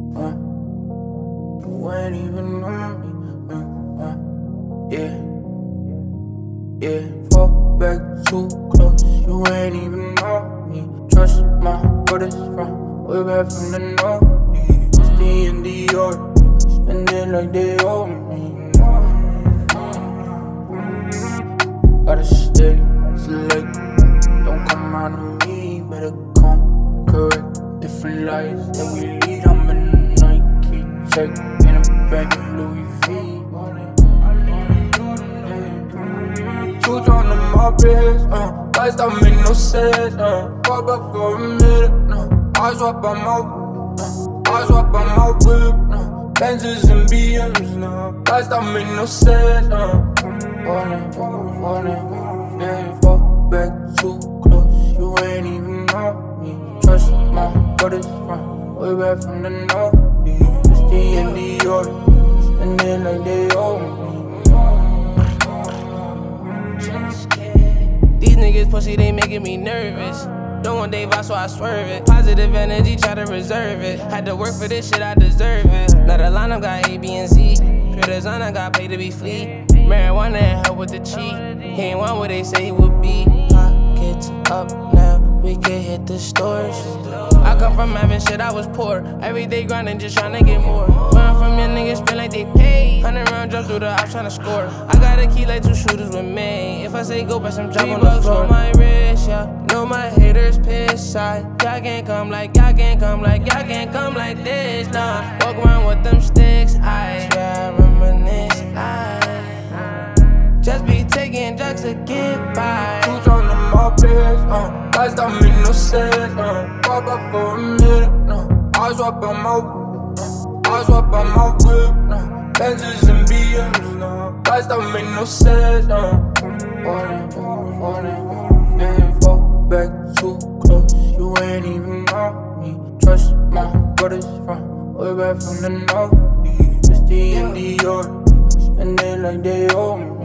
You ain't even on me. Yeah, fall back too close. You ain't even on me. Trust my brothers from way back from the north. It's the in the order. Spend it like they owe me. Gotta stay select. Don't come around to me. Better come correct. Different lives that we lead. I'm in the Nike check in a bag of Louis V. Two on the moppets, lights don't make no sense, pop up for a minute, I swap on my whip, Benzes and BMs, lights don't make no sense, yeah, fall back too close, you ain't even know me, trust my brothers from way back from the north, it's the in the order, spend it like they owe me. These niggas pussy, they making me nervous. Don't want they vibe, so I swerve it. Positive energy, try to reserve it. Had to work for this shit, I deserve it. Now the lineup got A, B, and Z. Pure designer got paid to be fleet. Marijuana help with the cheat. He ain't want what they say he would be. Pockets up now, we can hit the stores. I come from having shit, I was poor. Every day grinding, just tryna get more. Where I'm from, your niggas spend like they pay. 100 round jump through the ops tryna score. I got a key like 2 shooters with me. If I say go, back some drop on the floor. On my wrist, yeah. Know my haters pissed side. Y'all can't come like this, nah. Walk around with them sticks, I swear I reminisce, just be taking drugs to get by. Who's on the moppets, lights don't make no sense, pop up for a minute, I swap on my whip, Benzes and BMs, lights don't make no sense, yeah, fall back too close, you ain't even know me, trust my brothers from way back from the north, it's the in the order, spend it like they owe me.